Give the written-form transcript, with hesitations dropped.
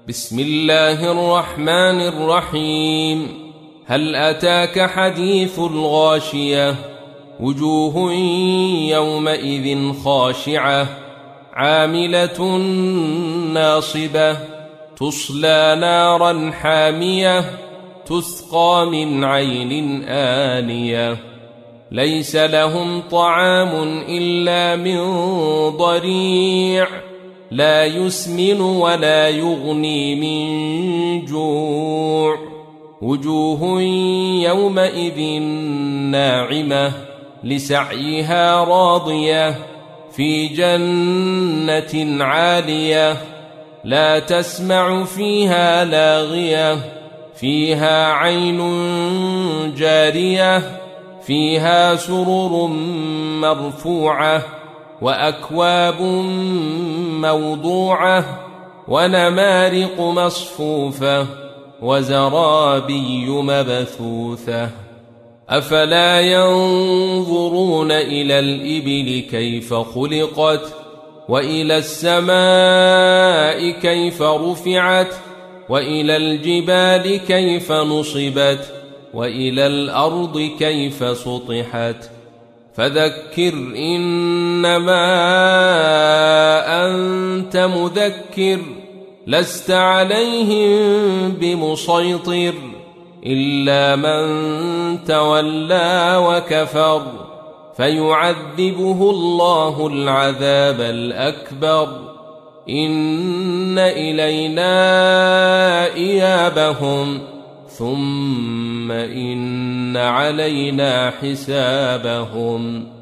بسم الله الرحمن الرحيم. هل أتاك حديث الغاشية؟ وجوه يومئذ خاشعة عاملة ناصبة تصلى نارا حامية تسقى من عين آنية ليس لهم طعام إلا من ضريع لا يسمن ولا يغني من جوع وجوه يومئذ ناعمة لسعيها راضية في جنة عالية لا تسمع فيها لاغية فيها عين جارية فيها سرر مرفوعة وأكواب موضوعة ونمارق مصفوفة وزرابي مبثوثة أفلا ينظرون إلى الإبل كيف خلقت وإلى السماء كيف رفعت وإلى الجبال كيف نصبت وإلى الأرض كيف سطحت فذكر إنما أنت مذكر لست عليهم بمسيطر إلا من تولى وكفر فيعذبه الله العذاب الأكبر إن إلينا إيابهم ثم إن علينا حسابهم